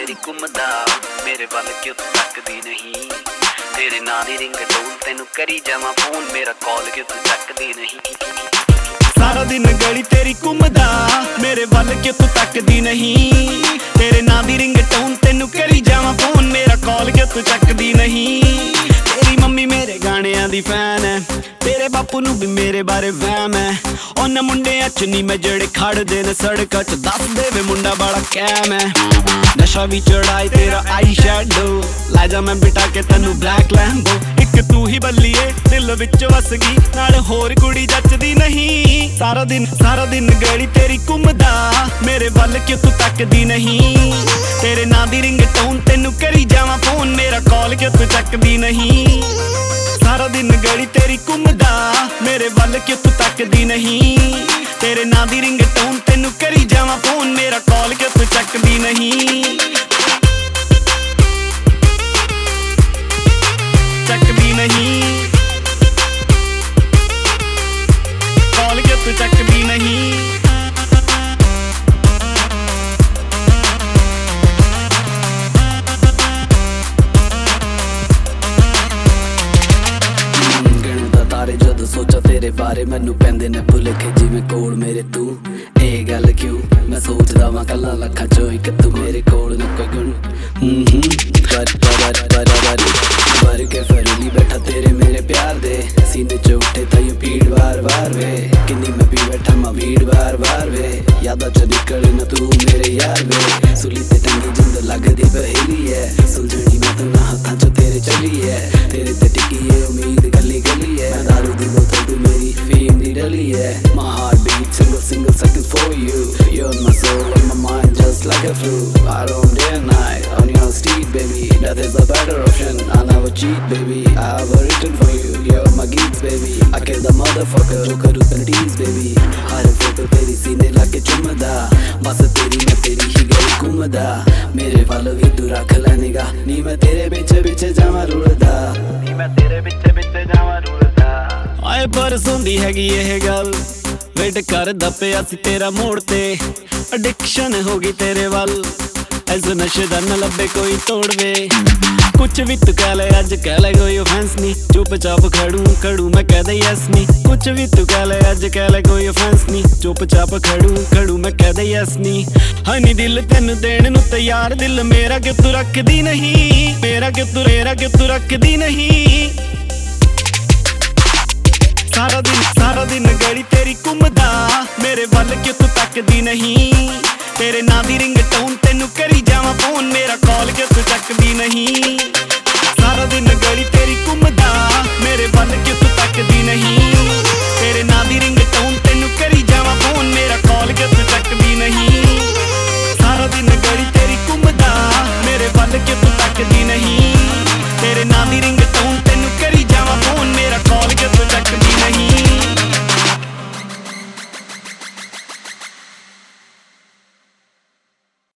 तेरी घुमदा मेरे वल क्यों तू तकदी नहीं। तेरे नां दी रिंग टोन तेनू करी जावां फोन मेरा कॉल क्यों तू चकदी नहीं। सारा दिन गली तेरी घुमदा मेरे वल क्यों तू तकदी नहीं। तेरे नां दी रिंग टोन तेनू करी जावां फोन मेरा कॉल क्यों तू चकदी नहीं। तेरी मम्मी मेरे गाणियां दी फैन है, तेरे बापू नू भी मेरे बारे वहम है। उन मुंडियां च नी मैं जेड़े खड़दे ने सड़कां च दस दे वे मुंडा बड़ा कैम है। नशा भी चढ़ाई तेरा आई शैडो लै जा मैं बिठा के तेनू ब्लैक लैम्बो। एक तू ही बल्लीए दिल विच वस गई नाल होर कुड़ी जचदी नहीं। सारा दिन गली तेरी घुमदा मेरे वल क्यों तू तकदी नहीं। तेरे नां दी रिंग टोन तेनू करी जावां फोन मेरा कॉल क्यों तू चकदी नहीं। सारा दिन गली तेरी घुमदा मेरे वल क्यों तू तकदी नहीं। तेरे नां दी रिंग टोन तेनू करी जावां फोन मेरा कॉल क्यों तू चकदी नहीं। चकदी नहीं, कॉल क्यों तू चकदी नहीं। जदों सोचा तेरे बारे मैनू पैंदे ने भुलखे जिवें कोल मेरे तू। ए गल क्यों मैं सोचदा वां कल्ला लखां चों इक तू मेरे कोल न कोई गुण। भर के फरूली बैठा तेरे मेरे प्यार दे सीने च उठे ताइयों पीड़ बार बार वे। किन्नी मैं पी बैठा मां भीड़ बार बार वे यादां च निकले न तू मेरे यार वे। सुली ते टंगी जिंद लगदी पहेली है सुलझणी मैं तू ना हत्थां च तेरे चली है। तेरे ते टिकी है उम्मीद गली गली है दारू दी बोतल तू मेरी फीम दी डली है। My heart beat single second for you. You're in my soul and my mind just like a flu. I roam day and night on your street baby. That is a better option. I never cheat baby. I have a written for you. You're my geeks baby. I kill the motherfucker जो करूँ तंटीज baby. हर photo तेरी सीने लाके चुमदा बस तेरी मैं तेरी ही गली घुमदा। मेरे वाल भी तू रख ले निगाह नी मैं तेरे पीछे पीछे जावां रुलदा। नी मैं तेरे पीछे पीछे जावां रुलदा। आए परसों दी हैगी यह गल वेट करदा पिया सी तेरा मोड़ ते। एडिक्शन हो गई तेरे वल ऐसे नशे दा न लब्बे कोई तोड़ वे। कुछ भी तू कह ले अज कह ले कोई ऑफेंस नी चुपचाप खड़ू मैं कह दे यस नी। कुछ भी तू कह ले अज कह ले कोई ऑफेंस नी चुपचाप खड़ू मैं कह दे यस नी। हनी दिल तेनू देण नू तैयार दिल मेरा क्यों तू रखदी नहीं। मेरा क्यों तू रखदी नहीं। सारा दिन गली तेरी घुमदा मेरे वल क्यों तू तकदी नहीं। तेरे नां दी रिंग टोन तेनू करी जावां फोन मेरा कॉल क्यों तू चकदी नहीं। सारा दिन गली तेरी घुमदा मेरे वल क्यों तू तकदी नहीं। तेरे नां दी रिंग टोन तेनू करी जावां फोन मेरा कॉल क्यों तू चकदी नहीं। सारा दिन गली तेरी घुमदा मेरे वल क्यों तू तकदी नहीं। तेरे नां दी रिंग